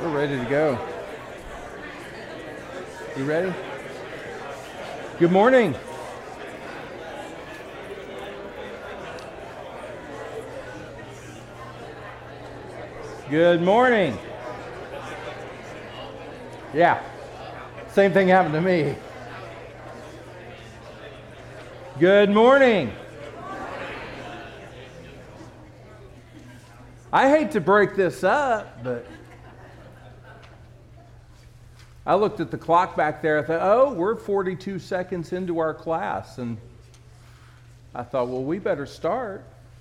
We're ready to go. You ready? Good morning. Good morning. Yeah, same thing happened to me. Good morning. I hate to break this up, but I looked at the clock back there. I thought, oh, we're 42 seconds into our class. And I thought, well, we better start.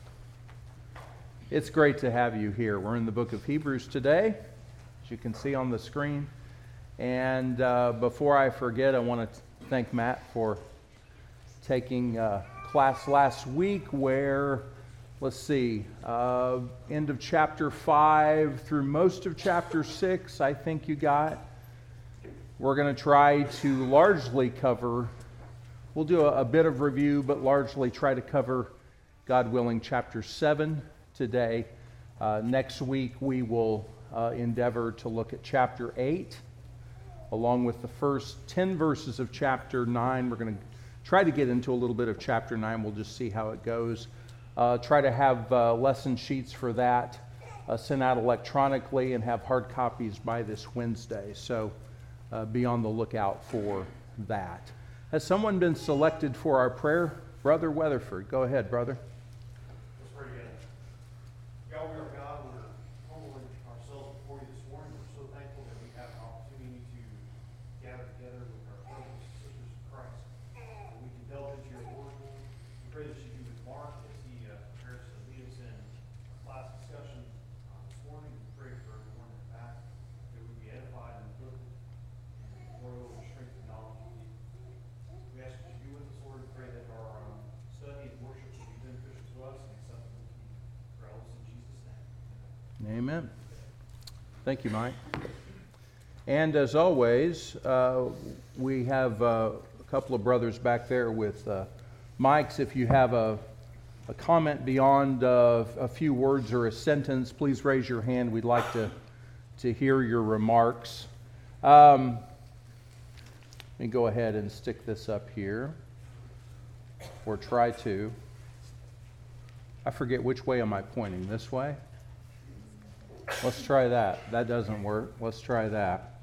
It's great to have you here. We're in the book of Hebrews today, as you can see on the screen. And before I forget, I want to thank Matt for taking class last week where, let's see, end of chapter 5 through most of chapter 6, I think you got. We're going to try to largely cover, we'll do a bit of review, but largely try to cover, God willing, chapter 7 today. Next week we will endeavor to look at chapter 8, along with the first 10 verses of chapter 9. We're going to try to get into a little bit of chapter 9. We'll just see how it goes. Try to have lesson sheets for that sent out electronically and have hard copies by this Wednesday. So be on the lookout for that. Has someone been selected for our prayer? Brother Weatherford. Go ahead, brother. Let's pray together. God, we are God. We're humbling ourselves before you this morning. We're so thankful that we have an opportunity to gather together with our brothers and sisters in Christ. And we can delve into your word. We pray that you be with Mark as he prepares to lead us in a class discussion this morning. We pray for everyone in the back that we be edified and equipped. Lord, strength and knowledge of you. We ask that you be with us, Lord, and pray that our study and worship will be beneficial to us and acceptable to you. For all this in Jesus' name. Amen. Thank you, Mike. And as always, we have a couple of brothers back there with mics. If you have a comment beyond a few words or a sentence, please raise your hand. We'd like to hear your remarks. Let me go ahead and stick this up here, or try to. I forget which way am I pointing, this way? Let's try that. That doesn't work. Let's try that.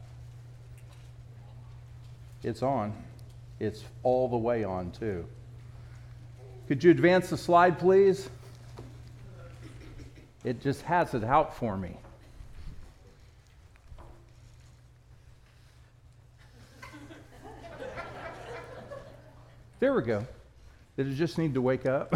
It's on. It's all the way on, too. Could you advance the slide, please? It just has it out for me. There we go. Did it just need to wake up?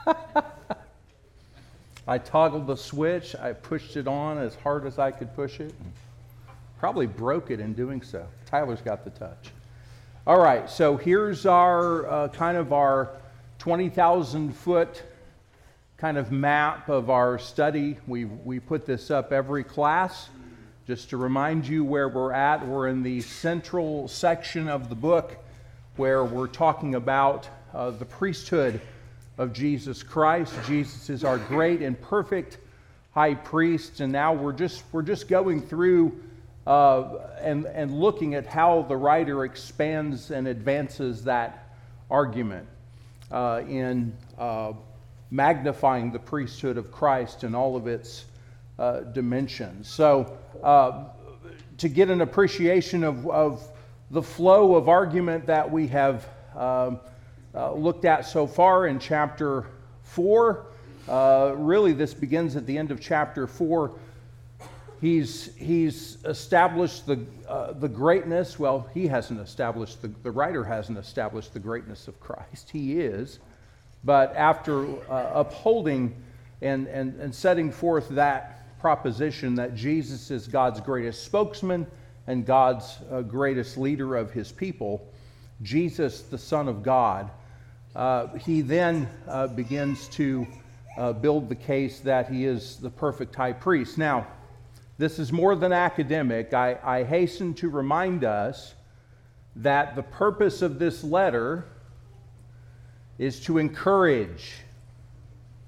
I toggled the switch. I pushed it on as hard as I could push it. And probably broke it in doing so. Tyler's got the touch. All right, so here's our kind of our 20,000 foot kind of map of our study. We put this up every class. Just to remind you where we're at, we're in the central section of the book where we're talking about the priesthood of Jesus Christ. Jesus is our great and perfect high priest, and now we're just going through and looking at how the writer expands and advances that argument in magnifying the priesthood of Christ in all of its dimensions. So to get an appreciation of the flow of argument that we have looked at so far in chapter 4. Really, this begins at the end of chapter 4. He's established the greatness. Well, he hasn't established, the writer hasn't established the greatness of Christ. He is. But after upholding and setting forth that proposition that Jesus is God's greatest spokesman and God's greatest leader of his people, Jesus, the Son of God, he then begins to build the case that he is the perfect high priest. Now, this is more than academic. I hasten to remind us that the purpose of this letter is to encourage.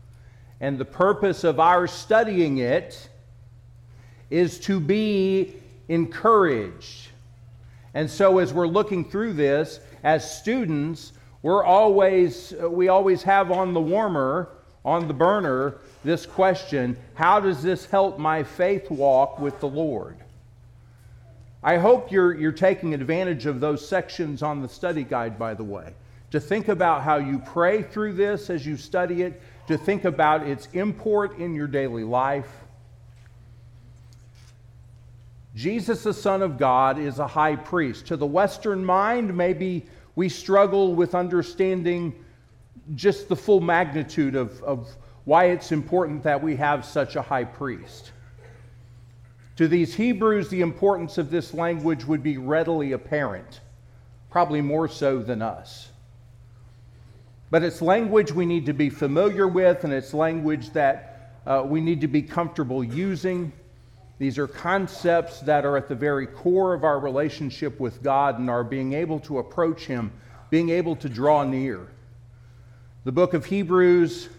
And the purpose of our studying it is to be encouraged. And so as we're looking through this, as students, we always have on the warmer, on the burner, this question: how does this help my faith walk with the Lord? I hope you're taking advantage of those sections on the study guide, by the way, to think about how you pray through this as you study it, to think about its import in your daily life. Jesus, the Son of God, is a high priest. To the Western mind, maybe we struggle with understanding just the full magnitude of why it's important that we have such a high priest. To these Hebrews, the importance of this language would be readily apparent, probably more so than us. But it's language we need to be familiar with, and it's language that we need to be comfortable using. These are concepts that are at the very core of our relationship with God and our being able to approach Him, being able to draw near. The book of Hebrews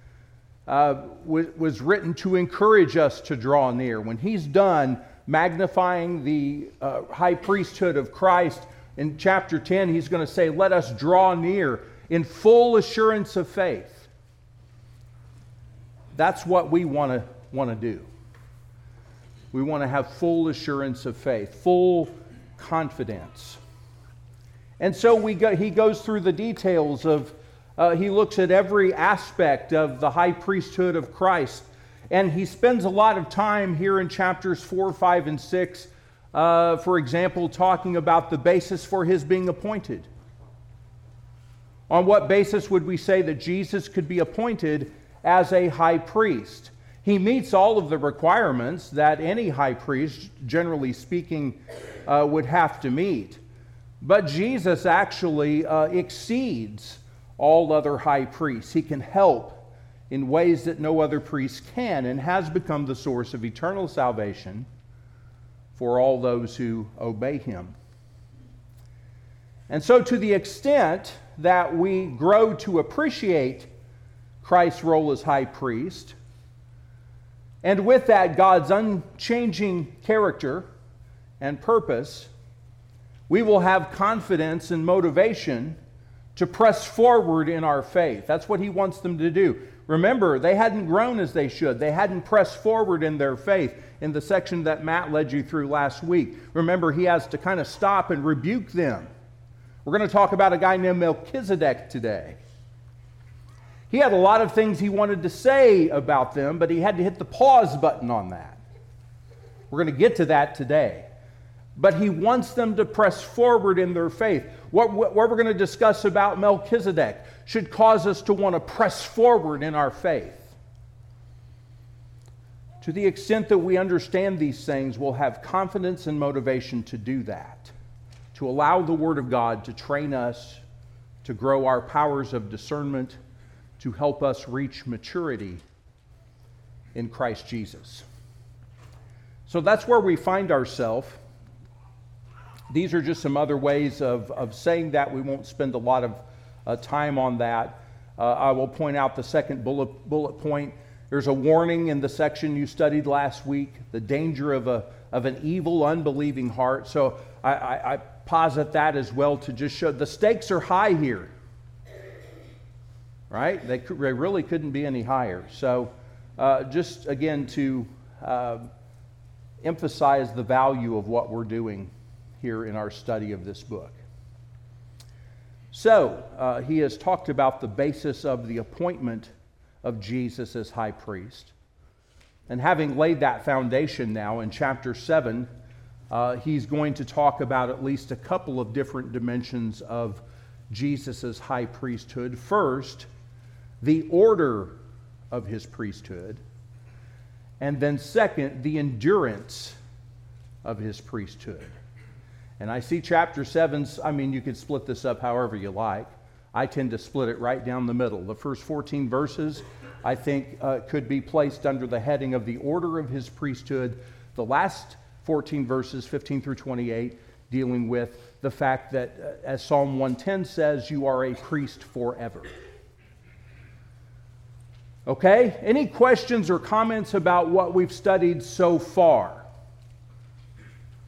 was written to encourage us to draw near. When he's done magnifying the high priesthood of Christ, in chapter 10, he's going to say, let us draw near in full assurance of faith. That's what we want to do. We want to have full assurance of faith, full confidence. And so he goes through the details of, he looks at every aspect of the high priesthood of Christ. And he spends a lot of time here in chapters 4, 5, and 6, for example, talking about the basis for his being appointed. On what basis would we say that Jesus could be appointed as a high priest? He meets all of the requirements that any high priest, generally speaking, would have to meet. But Jesus actually exceeds all other high priests. He can help in ways that no other priest can, and has become the source of eternal salvation for all those who obey him. And so to the extent that we grow to appreciate Christ's role as high priest, and with that, God's unchanging character and purpose, we will have confidence and motivation to press forward in our faith. That's what he wants them to do. Remember, they hadn't grown as they should. They hadn't pressed forward in their faith in the section that Matt led you through last week. Remember, he has to kind of stop and rebuke them. We're going to talk about a guy named Melchizedek today. He had a lot of things he wanted to say about them, but he had to hit the pause button on that. We're going to get to that today. But he wants them to press forward in their faith. What we're going to discuss about Melchizedek should cause us to want to press forward in our faith. To the extent that we understand these things, we'll have confidence and motivation to do that, to allow the Word of God to train us, to grow our powers of discernment, to help us reach maturity in Christ Jesus. So that's where we find ourselves. These are just some other ways of saying that. We won't spend a lot of time on that. I will point out the second bullet point. There's a warning in the section you studied last week, the danger of an evil, unbelieving heart. So I posit that as well to just show the stakes are high here. Right? They really couldn't be any higher. So just again to emphasize the value of what we're doing here in our study of this book. So he has talked about the basis of the appointment of Jesus as high priest. And having laid that foundation now in chapter 7, he's going to talk about at least a couple of different dimensions of Jesus' high priesthood. First, the order of his priesthood, and then second, the endurance of his priesthood. And I see chapter 7's, you could split this up however you like. I tend to split it right down the middle. The first 14 verses, I think, could be placed under the heading of the order of his priesthood. The last 14 verses, 15 through 28, dealing with the fact that, as Psalm 110 says, you are a priest forever. Okay? Any questions or comments about what we've studied so far?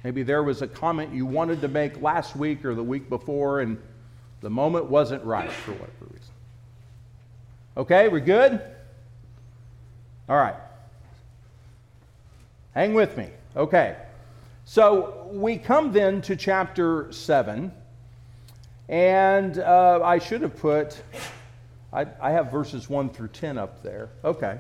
Maybe there was a comment you wanted to make last week or the week before, and the moment wasn't right for whatever reason. Okay, we're good? All right. Hang with me. Okay. So we come then to chapter 7, and I should have put, I have verses 1 through 10 up there. Okay.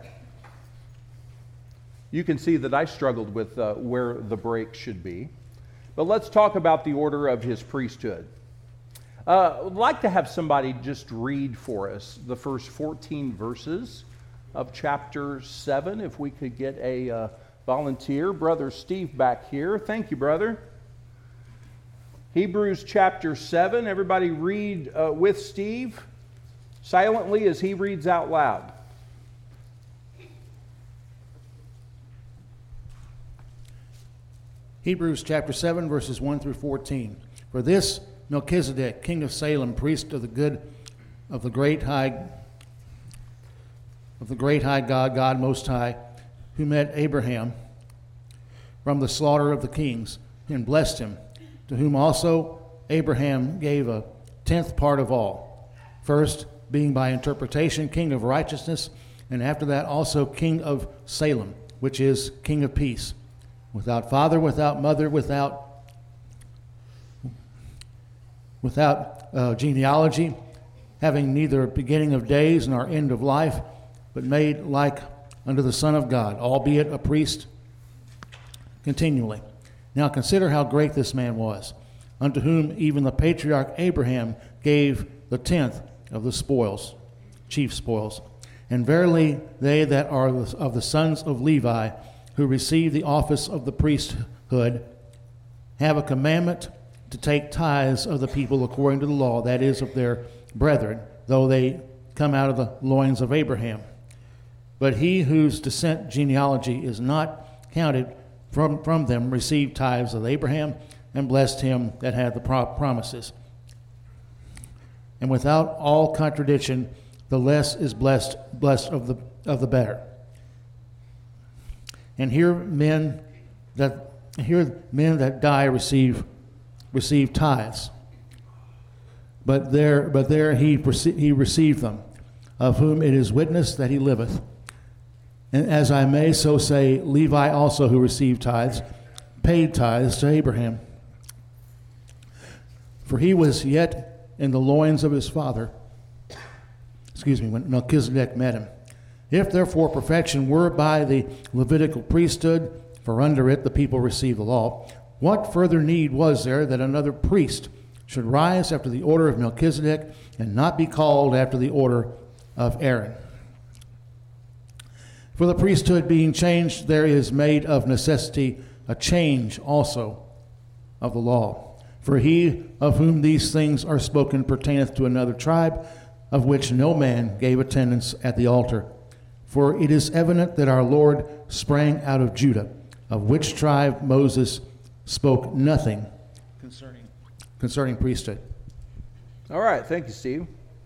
You can see that I struggled with where the break should be. But let's talk about the order of his priesthood. I'd like to have somebody just read for us the first 14 verses of chapter 7, if we could get a volunteer. Brother Steve back here. Thank you, brother. Hebrews chapter 7. Everybody read with Steve silently as he reads out loud. Hebrews chapter 7, verses 1 through 14. For this Melchizedek, king of Salem, priest of the great high God, God Most High, who met Abraham from the slaughter of the kings and blessed him, to whom also Abraham gave a tenth part of all, first being by interpretation king of righteousness, and after that also king of Salem, which is king of peace, without father, without mother, without genealogy, having neither beginning of days nor end of life, but made like unto the Son of God, albeit a priest continually. Now consider how great this man was, unto whom even the patriarch Abraham gave the tenth of the spoils, chief spoils. And verily they that are of the sons of Levi, who receive the office of the priesthood, have a commandment to take tithes of the people according to the law, that is, of their brethren, though they come out of the loins of Abraham. But he whose descent genealogy is not counted from them received tithes of Abraham, and blessed him that had the promises. And without all contradiction, the less is blessed of the better. And here men that die receive tithes. But there he received them, of whom it is witness that he liveth. And as I may so say, Levi also, who received tithes, paid tithes to Abraham. For he was yet in the loins of his father, when Melchizedek met him. If therefore perfection were by the Levitical priesthood, for under it the people received the law, what further need was there that another priest should rise after the order of Melchizedek, and not be called after the order of Aaron? For the priesthood being changed, there is made of necessity a change also of the law. For he of whom these things are spoken pertaineth to another tribe, of which no man gave attendance at the altar. For it is evident that our Lord sprang out of Judah, of which tribe Moses spoke nothing concerning priesthood. All right, thank you, Steve.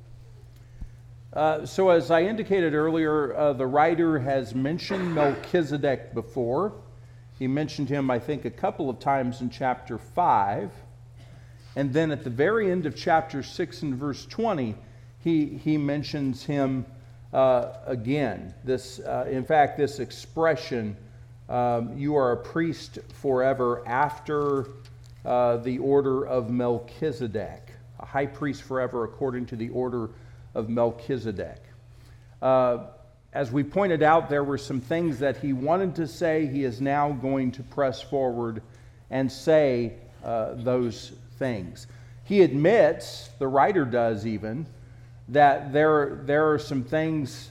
So as I indicated earlier, the writer has mentioned Melchizedek before. He mentioned him, I think, a couple of times in chapter 5. And then at the very end of chapter 6 and verse 20, he mentions him again. In fact, this expression, you are a priest forever after the order of Melchizedek, a high priest forever according to the order of Melchizedek. As we pointed out, there were some things that he wanted to say. He is now going to press forward and say those things. He admits, the writer does even, that there are some things,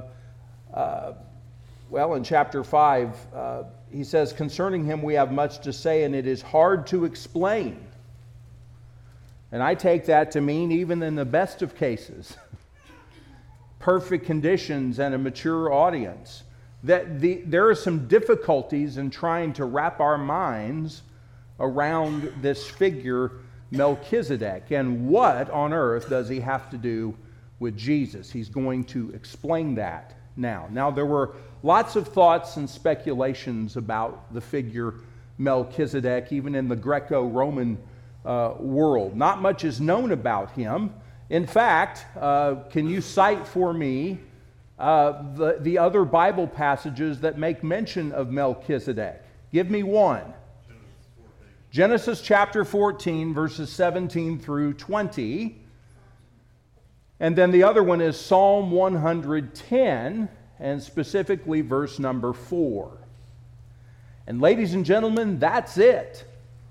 in chapter 5, he says, concerning him we have much to say, and it is hard to explain. And I take that to mean, even in the best of cases, perfect conditions and a mature audience, that there are some difficulties in trying to wrap our minds around this figure, Melchizedek, and what on earth does he have to do with Jesus? He's going to explain that now. Now, there were lots of thoughts and speculations about the figure Melchizedek, even in the Greco-Roman world. Not much is known about him. In fact, can you cite for me the other Bible passages that make mention of Melchizedek? Give me one. Genesis chapter 14, verses 17 through 20. And then the other one is Psalm 110, and specifically verse number 4. And ladies and gentlemen, that's it.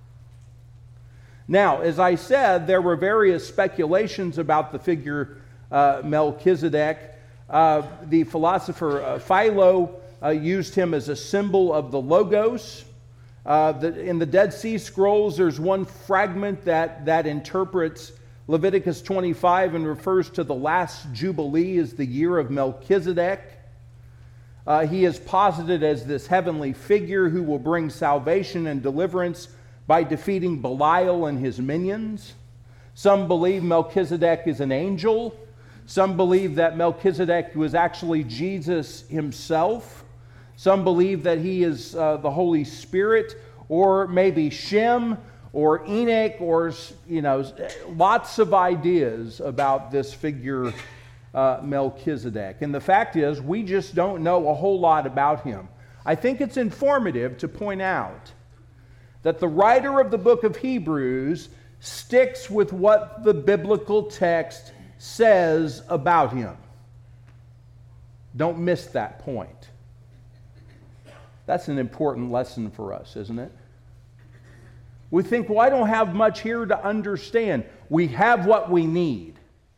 Now, as I said, there were various speculations about the figure Melchizedek. The philosopher Philo used him as a symbol of the Logos. In the Dead Sea Scrolls, there's one fragment that interprets Leviticus 25 and refers to the last Jubilee as the year of Melchizedek. He is posited as this heavenly figure who will bring salvation and deliverance by defeating Belial and his minions. Some believe Melchizedek is an angel. Some believe that Melchizedek was actually Jesus himself. Some believe that he is the Holy Spirit, or maybe Shem, or Enoch, or, lots of ideas about this figure Melchizedek. And the fact is, we just don't know a whole lot about him. I think it's informative to point out that the writer of the book of Hebrews sticks with what the biblical text says about him. Don't miss that point. That's an important lesson for us, isn't it? We think, well, I don't have much here to understand. We have what we need.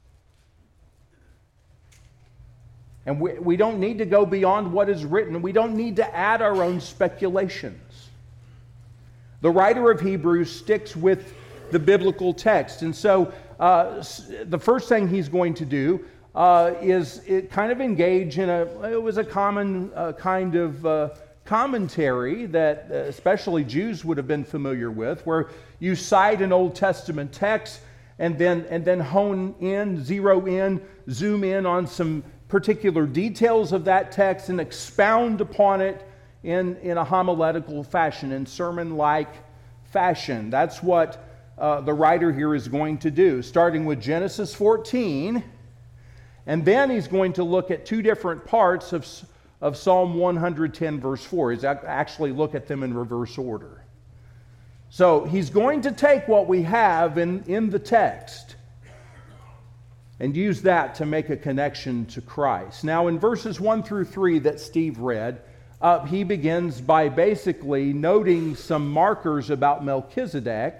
And we don't need to go beyond what is written. We don't need to add our own speculations. The writer of Hebrews sticks with the biblical text. And so the first thing he's going to do is kind of engage in it was a common kind of commentary that especially Jews would have been familiar with, where you cite an Old Testament text and then hone in, zero in, zoom in on some particular details of that text and expound upon it in a homiletical fashion, in sermon-like fashion. That's what the writer here is going to do, starting with Genesis 14, and then he's going to look at two different parts of Psalm 110, verse 4. He's actually look at them in reverse order. So he's going to take what we have in the text and use that to make a connection to Christ. Now, in verses 1 through 3 that Steve read, he begins by basically noting some markers about Melchizedek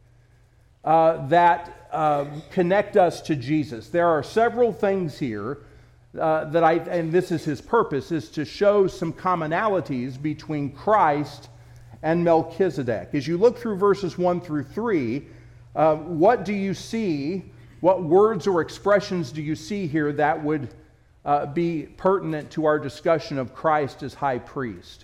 that connect us to Jesus. There are several things here and this is his purpose, is to show some commonalities between Christ and Melchizedek. As you look through verses 1 through 3, what do you see? What words or expressions do you see here that would be pertinent to our discussion of Christ as high priest?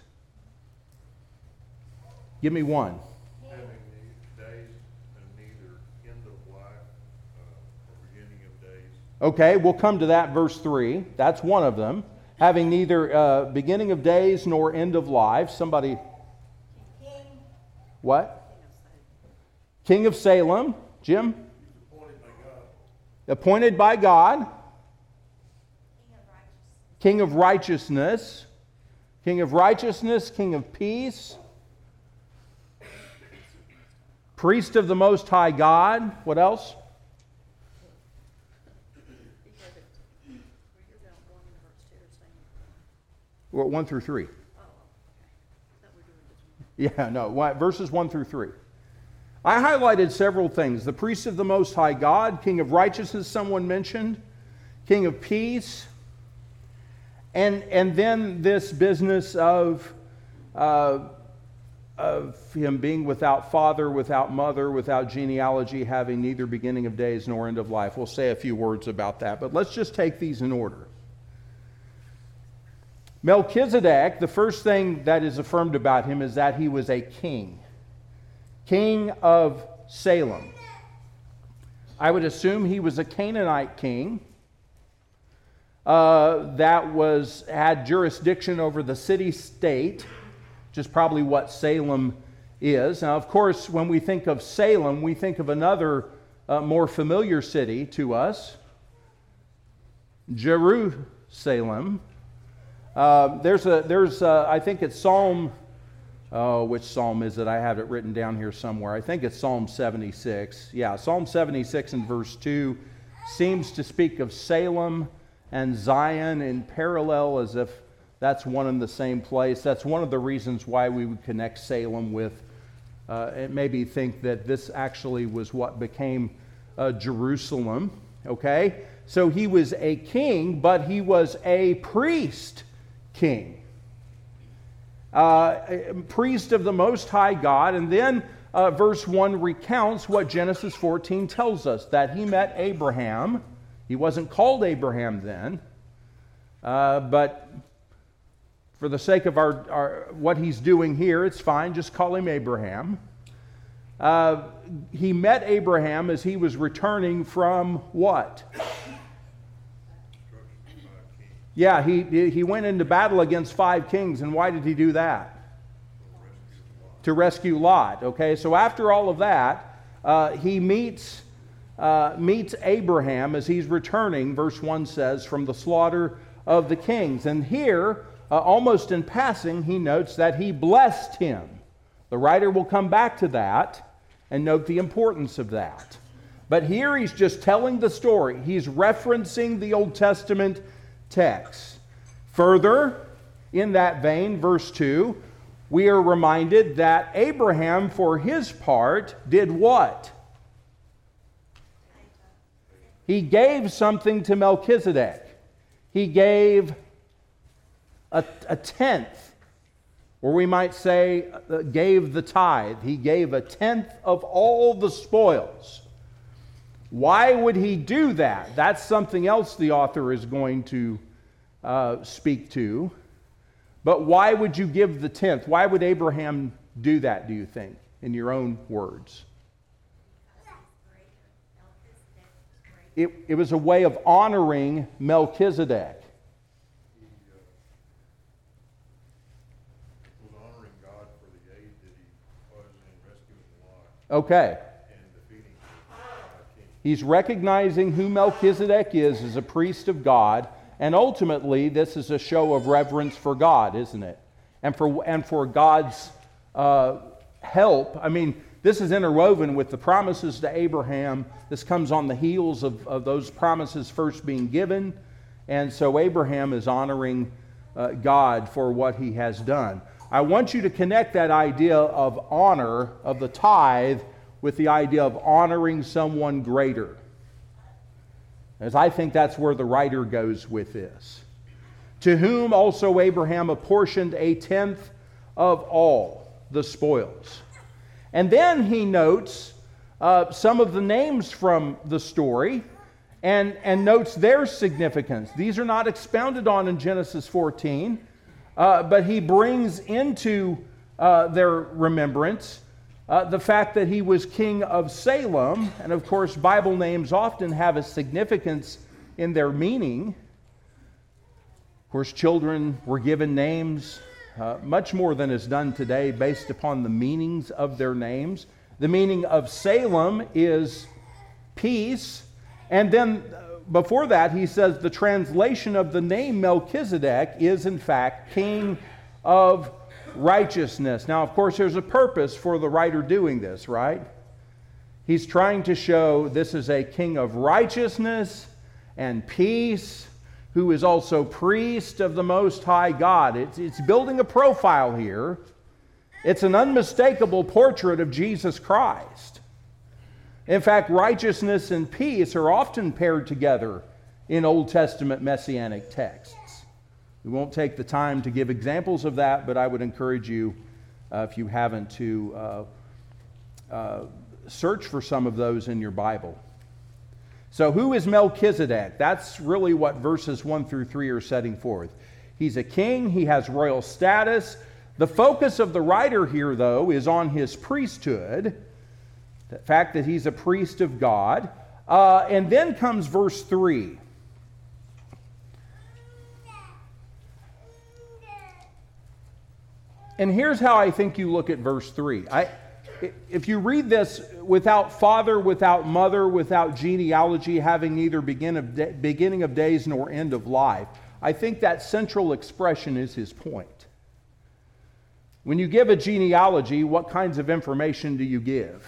Give me one. Having days and neither end of life or beginning of days. Okay, we'll come to that, verse 3. That's one of them. Having neither beginning of days nor end of life. Somebody. King. What? King of Salem. Jim? Appointed by God. King of righteousness. King of righteousness, King of peace. Priest of the Most High God. What else? Well, 1 through 3. Yeah, no, verses 1 through 3. I highlighted several things. The priest of the Most High God, King of righteousness, someone mentioned, King of peace, and then this business of him being without father, without mother, without genealogy, having neither beginning of days nor end of life. We'll say a few words about that, but let's just take these in order. Melchizedek, the first thing that is affirmed about him is that he was a king. King of Salem. I would assume he was a Canaanite king that had jurisdiction over the city-state, which is probably what Salem is. Now, of course, when we think of Salem, we think of another more familiar city to us, Jerusalem. I think it's Psalm, which Psalm is it? I have it written down here somewhere. I think it's Psalm 76. Yeah, Psalm 76 and verse 2 seems to speak of Salem and Zion in parallel, as if that's one and the same place. That's one of the reasons why we would connect Salem with, and maybe think that this actually was what became Jerusalem, okay? So he was a king, but he was a priest king. Priest of the Most High God. And then verse 1 recounts what Genesis 14 tells us, that he met Abraham. He wasn't called Abraham then, but for the sake of our what he's doing here, it's fine, just call him Abraham. He met Abraham as he was returning from what? Yeah, he went into battle against 5 kings, and why did he do that? To rescue Lot. Okay, so after all of that, he meets Abraham as he's returning, verse 1 says, from the slaughter of the kings. And here, almost in passing, he notes that he blessed him. The writer will come back to that and note the importance of that. But here he's just telling the story. He's referencing the Old Testament text. Further, in that vein, verse 2, we are reminded that Abraham, for his part, did what? He gave something to Melchizedek. He gave a tenth, or we might say gave the tithe. He gave a tenth of all the spoils. Why would he do that? That's something else the author is going to speak to. But why would you give the tenth? Why would Abraham do that, do you think, in your own words? It was a way of honoring Melchizedek. He was honoring God for the aid that he was in rescuing Lot Okay. and defeating the 5 kings. He's recognizing who Melchizedek is as a priest of God, and ultimately this is a show of reverence for God, isn't it? And for God's help. I mean, this is interwoven with the promises to Abraham. This comes on the heels of those promises first being given. And so Abraham is honoring God for what he has done. I want you to connect that idea of honor, of the tithe, with the idea of honoring someone greater. As I think that's where the writer goes with this. To whom also Abraham apportioned a tenth of all the spoils. And then he notes some of the names from the story and notes their significance. These are not expounded on in Genesis 14, but he brings into their remembrance the fact that he was king of Salem. And of course, Bible names often have a significance in their meaning. Of course, children were given names much more than is done today based upon the meanings of their names. The meaning of Salem is peace. And then before that, he says the translation of the name Melchizedek is in fact king of righteousness. Now, of course, there's a purpose for the writer doing this, right? He's trying to show this is a king of righteousness and peace, who is also priest of the Most High God. It's building a profile here. It's an unmistakable portrait of Jesus Christ. In fact, righteousness and peace are often paired together in Old Testament messianic texts. We won't take the time to give examples of that, but I would encourage you, if you haven't, to search for some of those in your Bible. So who is Melchizedek? That's really what verses 1 through 3 are setting forth. He's a king. He has royal status. The focus of the writer here, though, is on his priesthood, the fact that he's a priest of God. And then comes verse 3. And here's how I think you look at verse 3. If you read this without father, without mother, without genealogy, having neither beginning of days nor end of life, I think that central expression is his point. When you give a genealogy, what kinds of information do you give?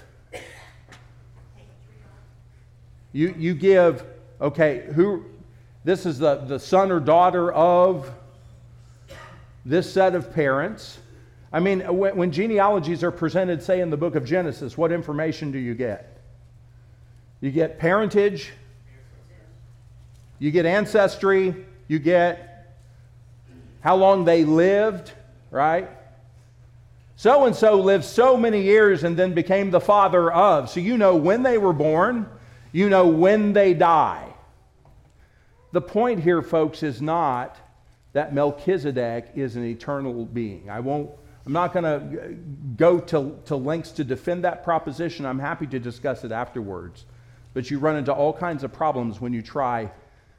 You give, okay, this is the son or daughter of this set of parents. I mean, when genealogies are presented, say in the book of Genesis, what information do you get? You get parentage, you get ancestry, you get how long they lived, right? So-and-so lived so many years and then became the father of. So you know when they were born, you know when they die. The point here, folks, is not that Melchizedek is an eternal being. I'm not going to go to lengths to defend that proposition. I'm happy to discuss it afterwards. But you run into all kinds of problems when you try.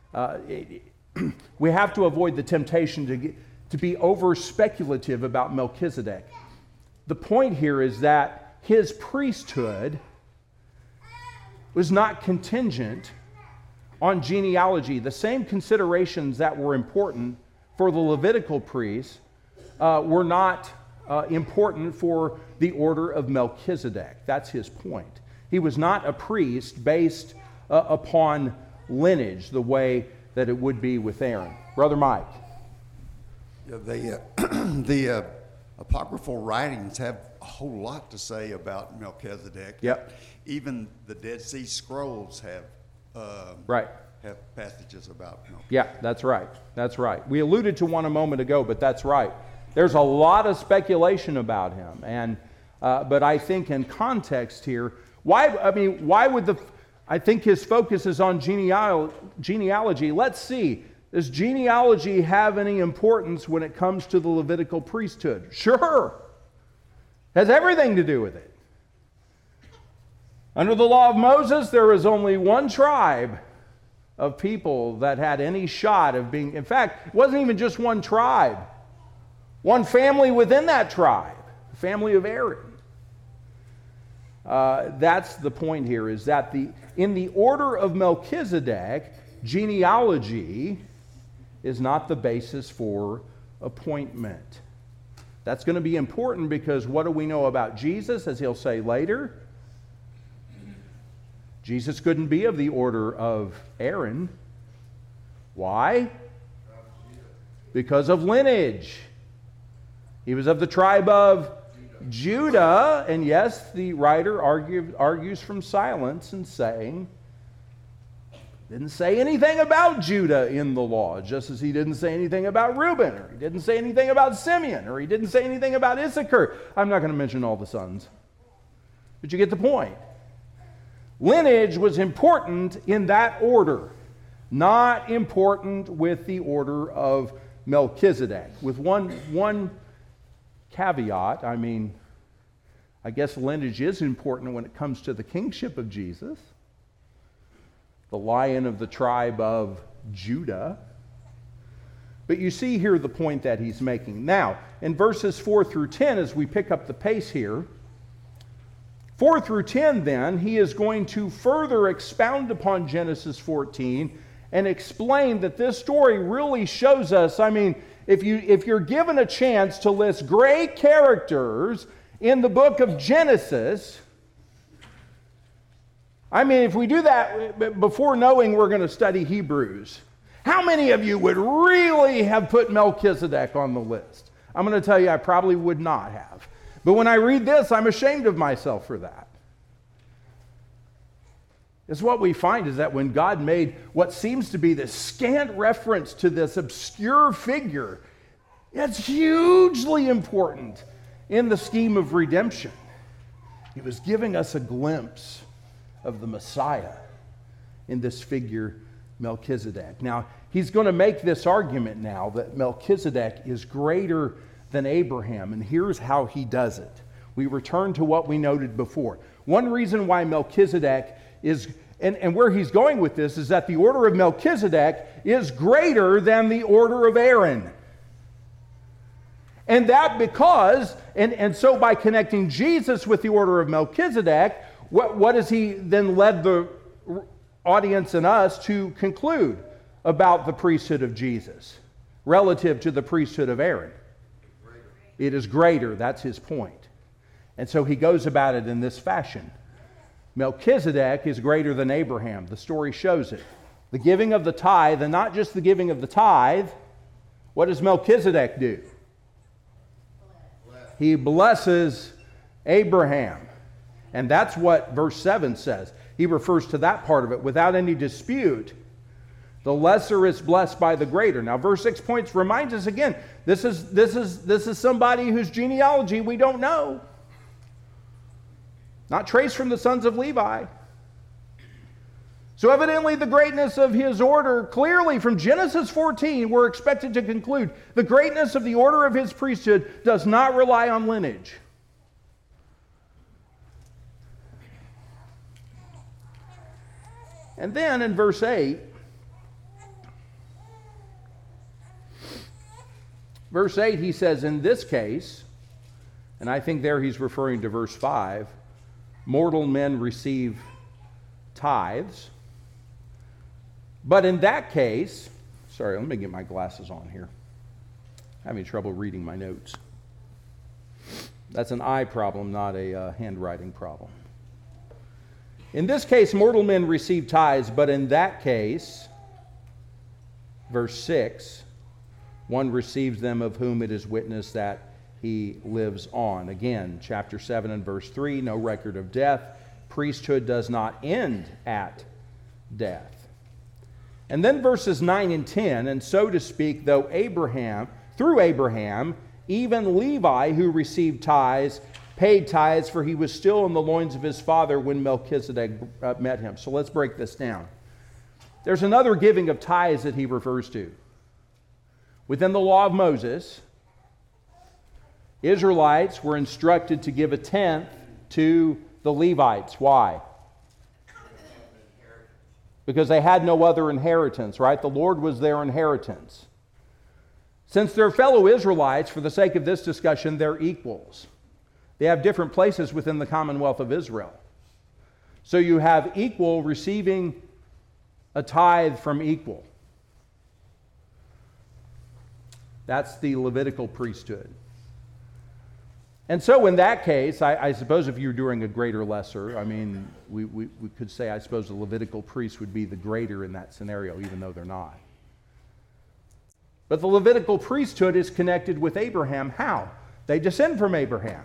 We have to avoid the temptation to be over-speculative about Melchizedek. The point here is that his priesthood was not contingent on genealogy. The same considerations that were important for the Levitical priests were not important for the order of Melchizedek. That's his point. He was not a priest based upon lineage the way that it would be with Aaron. Brother Mike. Yeah, the apocryphal writings have a whole lot to say about Melchizedek. Yep. Even the Dead Sea Scrolls have Right. have passages about Melchizedek. Yeah, that's right. That's right. We alluded to one a moment ago, but that's right. There's a lot of speculation about him, and but I think in context here, why would I think his focus is on genealogy. Let's see. Does genealogy have any importance when it comes to the Levitical priesthood? Sure. Has everything to do with it. Under the law of Moses, there was only one tribe of people that had any shot of being, in fact, it wasn't even just one tribe. One family within that tribe, the family of Aaron. That's the point here, is that in the order of Melchizedek, genealogy is not the basis for appointment. That's going to be important because what do we know about Jesus, as he'll say later? Jesus couldn't be of the order of Aaron. Why? Because of lineage. He was of the tribe of Judah, and yes, the writer argues from silence and saying, didn't say anything about Judah in the law, just as he didn't say anything about Reuben, or he didn't say anything about Simeon, or he didn't say anything about Issachar. I'm not going to mention all the sons, but you get the point. Lineage was important in that order, not important with the order of Melchizedek. With one caveat, I guess lineage is important when it comes to the kingship of Jesus, the Lion of the tribe of Judah. But you see here the point that he's making. Now, in verses 4 through 10, as we pick up the pace here, 4 through 10 then, he is going to further expound upon Genesis 14 and explain that this story really shows us, if you're given a chance to list great characters in the book of Genesis, if we do that before knowing we're going to study Hebrews, how many of you would really have put Melchizedek on the list? I'm going to tell you I probably would not have. But when I read this, I'm ashamed of myself for that. It's what we find is that when God made what seems to be this scant reference to this obscure figure, it's hugely important in the scheme of redemption. He was giving us a glimpse of the Messiah in this figure, Melchizedek. Now, he's going to make this argument now that Melchizedek is greater than Abraham, and here's how he does it. We return to what we noted before. One reason why Melchizedek is, and where he's going with this, is that the order of Melchizedek is greater than the order of Aaron. And that because, and so by connecting Jesus with the order of Melchizedek, what has he then led the audience and us to conclude about the priesthood of Jesus relative to the priesthood of Aaron? It is greater. That's his point. And so he goes about it in this fashion. Melchizedek is greater than Abraham. The story shows it. The giving of the tithe, and not just the giving of the tithe, what does Melchizedek do? He blesses Abraham. And that's what verse 7 says. He refers to that part of it. Without any dispute, the lesser is blessed by the greater. Now, verse 6 points reminds us again, this is somebody whose genealogy we don't know. Not traced from the sons of Levi. So evidently the greatness of his order, clearly from Genesis 14, we're expected to conclude the greatness of the order of his priesthood does not rely on lineage. And then in verse 8, he says, in this case, and I think there he's referring to verse 5, mortal men receive tithes. But in that case, sorry, let me get my glasses on here. I'm having trouble reading my notes. That's an eye problem, not a handwriting problem. In this case, mortal men receive tithes, but in that case, verse 6, one receives them of whom it is witnessed that he lives on. Again, chapter 7 and verse 3, no record of death. Priesthood does not end at death. And then verses 9 and 10, and so to speak, through Abraham, even Levi, who received tithes, paid tithes, for he was still in the loins of his father when Melchizedek met him. So let's break this down. There's another giving of tithes that he refers to. Within the law of Moses, Israelites were instructed to give a tenth to the Levites. Why? Because they had no other inheritance, right? The Lord was their inheritance. Since they're fellow Israelites, for the sake of this discussion, they're equals. They have different places within the commonwealth of Israel. So you have equal receiving a tithe from equal. That's the Levitical priesthood. And so in that case, I suppose if you're doing a greater lesser, I mean, we could say, I suppose the Levitical priest would be the greater in that scenario, even though they're not. But the Levitical priesthood is connected with Abraham. How? They descend from Abraham.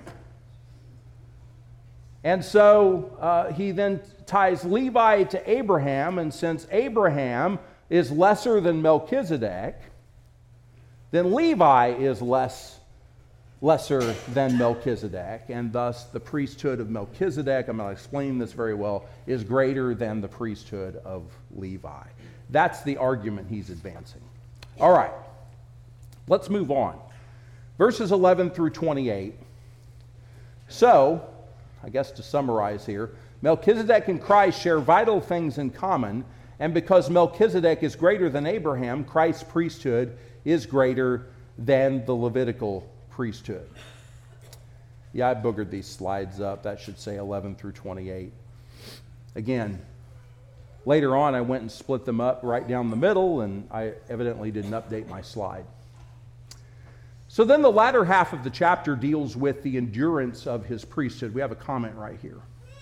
And so he then ties Levi to Abraham, and since Abraham is lesser than Melchizedek, then Levi is lesser than Melchizedek, and thus the priesthood of Melchizedek, I'm going to explain this very well, is greater than the priesthood of Levi. That's the argument he's advancing. All right, let's move on. Verses 11 through 28. So, I guess to summarize here, Melchizedek and Christ share vital things in common, and because Melchizedek is greater than Abraham, Christ's priesthood is greater than the Levitical priesthood. Yeah, I boogered these slides up. That should say 11 through 28. Again, later on I went and split them up right down the middle, and I evidently didn't update my slide. So then the latter half of the chapter deals with the endurance of his priesthood. We have a comment right here.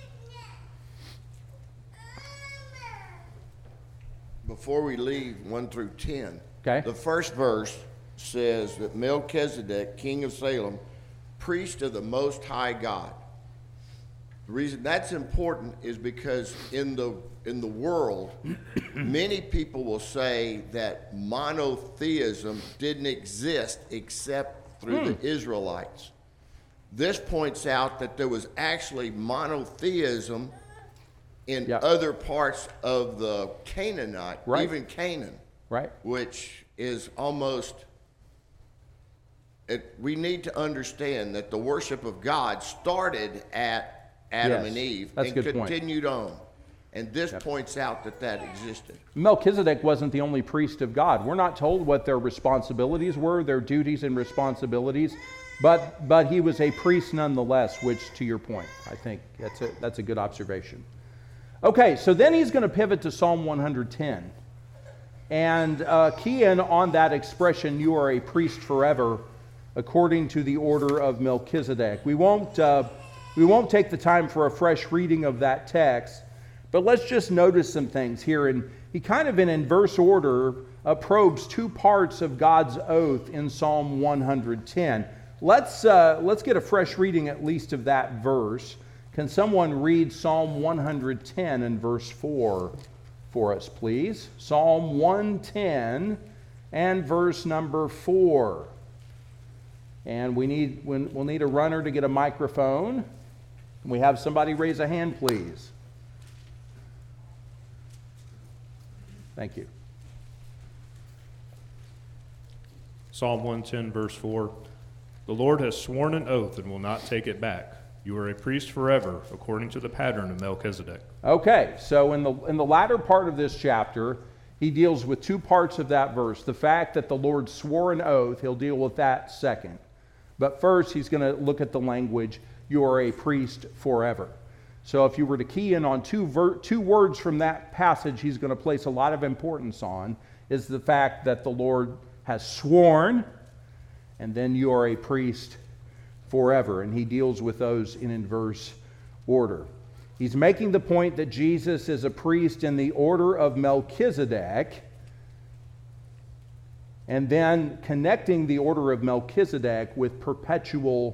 Before we leave 1 through 10, Okay. The first verse says that Melchizedek, king of Salem, priest of the Most High God. The reason that's important is because in the world, many people will say that monotheism didn't exist except through the Israelites. This points out that there was actually monotheism in other parts of the Canaanite, even Canaan, which is almost... we need to understand that the worship of God started at Adam and Eve and continued on. And this points out that that existed. Melchizedek wasn't the only priest of God. We're not told what their responsibilities were, their duties and responsibilities, but he was a priest nonetheless, which, to your point, I think that's a good observation. Okay, so then he's going to pivot to Psalm 110. And key in on that expression, you are a priest forever, according to the order of Melchizedek. We won't take the time for a fresh reading of that text, but let's just notice some things here. And he kind of in inverse order probes two parts of God's oath in Psalm 110. Let's get a fresh reading at least of that verse. Can someone read Psalm 110 and verse 4 for us, please? Psalm 110 and verse number 4. And we'll need a runner to get a microphone. Can we have somebody raise a hand, please? Thank you. Psalm 110, verse 4. The Lord has sworn an oath and will not take it back. You are a priest forever, according to the pattern of Melchizedek. Okay, so in the latter part of this chapter, he deals with two parts of that verse. The fact that the Lord swore an oath, he'll deal with that second. But first, he's going to look at the language, you are a priest forever. So if you were to key in on two words from that passage he's going to place a lot of importance on, is the fact that the Lord has sworn, and then you are a priest forever. And he deals with those in inverse order. He's making the point that Jesus is a priest in the order of Melchizedek, and then connecting the order of Melchizedek with perpetual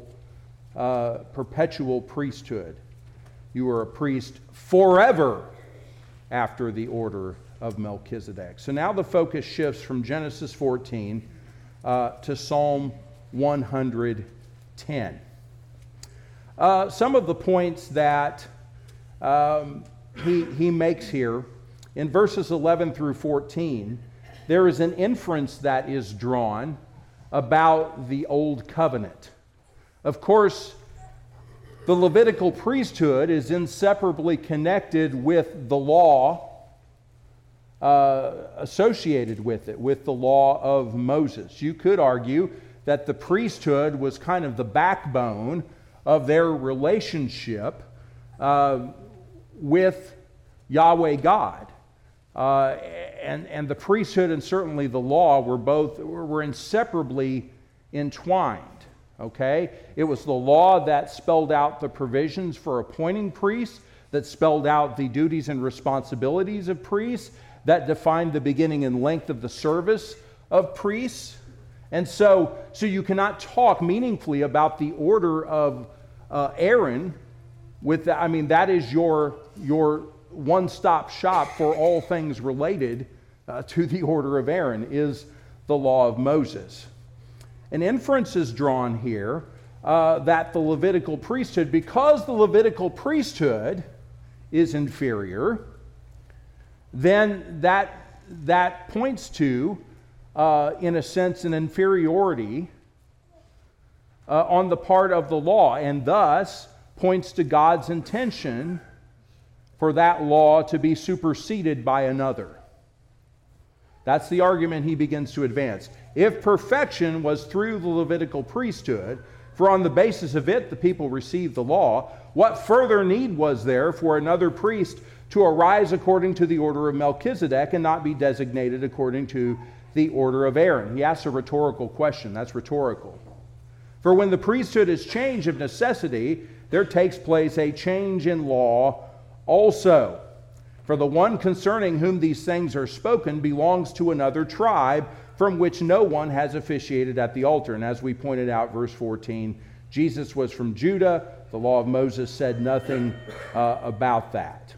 priesthood. You are a priest forever after the order of Melchizedek. So now the focus shifts from Genesis 14 to Psalm 110. Some of the points that he makes here in verses 11 through 14, there is an inference that is drawn about the Old Covenant. Of course, the Levitical priesthood is inseparably connected with the law associated with it, with the law of Moses. You could argue that the priesthood was kind of the backbone of their relationship with Yahweh God. And the priesthood and certainly the law were inseparably entwined. Okay? It was the law that spelled out the provisions for appointing priests, that spelled out the duties and responsibilities of priests, that defined the beginning and length of the service of priests. And so you cannot talk meaningfully about the order of Aaron that is your one-stop shop for all things related to the order of Aaron, is the law of Moses. An inference is drawn here that the Levitical priesthood, because the Levitical priesthood is inferior, then that points to, in a sense, an inferiority on the part of the law, and thus points to God's intention for that law to be superseded by another. That's the argument he begins to advance. If perfection was through the Levitical priesthood, for on the basis of it the people received the law, what further need was there for another priest to arise according to the order of Melchizedek and not be designated according to the order of Aaron? He asks a rhetorical question. That's rhetorical. For when the priesthood is changed of necessity, there takes place a change in law also. For the one concerning whom these things are spoken belongs to another tribe, from which no one has officiated at the altar. And as we pointed out, verse 14, Jesus was from Judah. The law of Moses said nothing about that.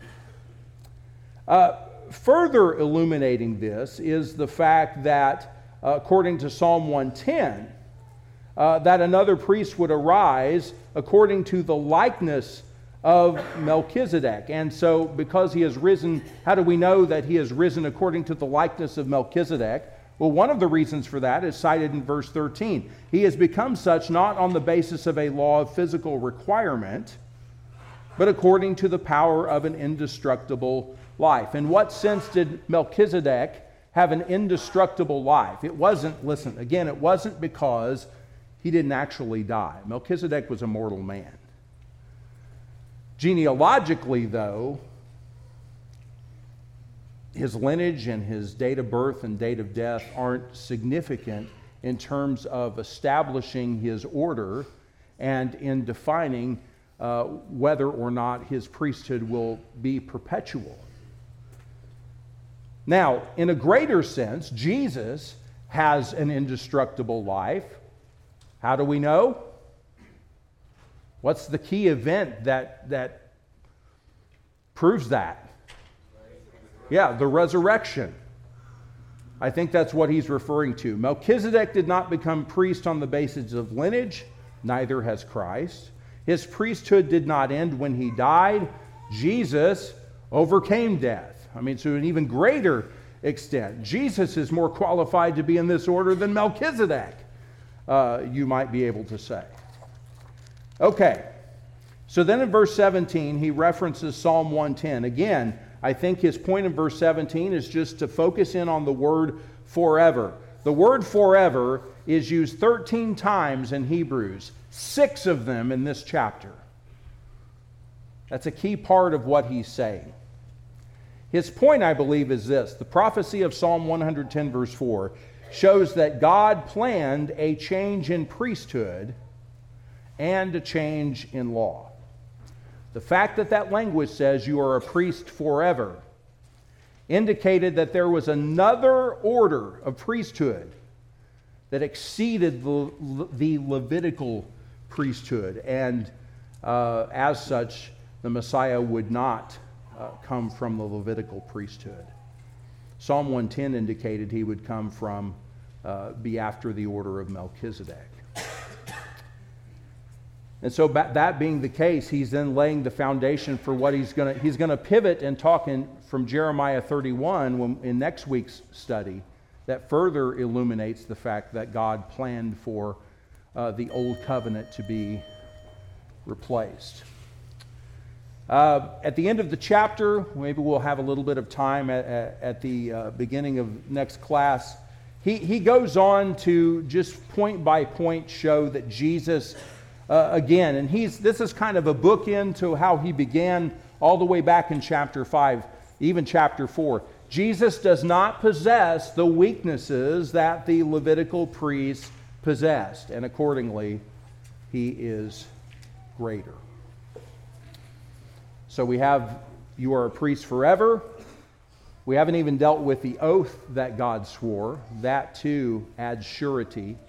Further illuminating this is the fact that, according to Psalm 110, that another priest would arise according to the likeness of Melchizedek. And so, because he has risen, how do we know that he has risen according to the likeness of Melchizedek? Well, one of the reasons for that is cited in verse 13. He has become such not on the basis of a law of physical requirement, but according to the power of an indestructible life. In what sense did Melchizedek have an indestructible life? It wasn't, listen, again, it wasn't because he didn't actually die. Melchizedek was a mortal man. Genealogically, though, his lineage and his date of birth and date of death aren't significant in terms of establishing his order and in defining whether or not his priesthood will be perpetual. Now, in a greater sense, Jesus has an indestructible life. How do we know? What's the key event that proves that? Yeah, the resurrection. I think that's what he's referring to. Melchizedek did not become priest on the basis of lineage, neither has Christ. His priesthood did not end when he died. Jesus overcame death. I mean, to an even greater extent. Jesus is more qualified to be in this order than Melchizedek, you might be able to say. Okay, so then in verse 17, he references Psalm 110. Again, I think his point in verse 17 is just to focus in on the word forever. The word forever is used 13 times in Hebrews, 6 of them in this chapter. That's a key part of what he's saying. His point, I believe, is this. The prophecy of Psalm 110, verse 4, shows that God planned a change in priesthood and a change in law. The fact that that language says you are a priest forever indicated that there was another order of priesthood that exceeded the Levitical priesthood, and as such, the Messiah would not come from the Levitical priesthood. Psalm 110 indicated he would come from, be after the order of Melchizedek. And so that being the case, he's then laying the foundation for what he's going to pivot and talk from Jeremiah 31 in next week's study that further illuminates the fact that God planned for the old covenant to be replaced. At the end of the chapter, maybe we'll have a little bit of time at the beginning of next class, he goes on to just point by point show that Jesus again, and this is kind of a bookend to how he began all the way back in chapter 5, even chapter 4. Jesus does not possess the weaknesses that the Levitical priests possessed, and accordingly, he is greater. So we have, you are a priest forever. We haven't even dealt with the oath that God swore. That too adds surety.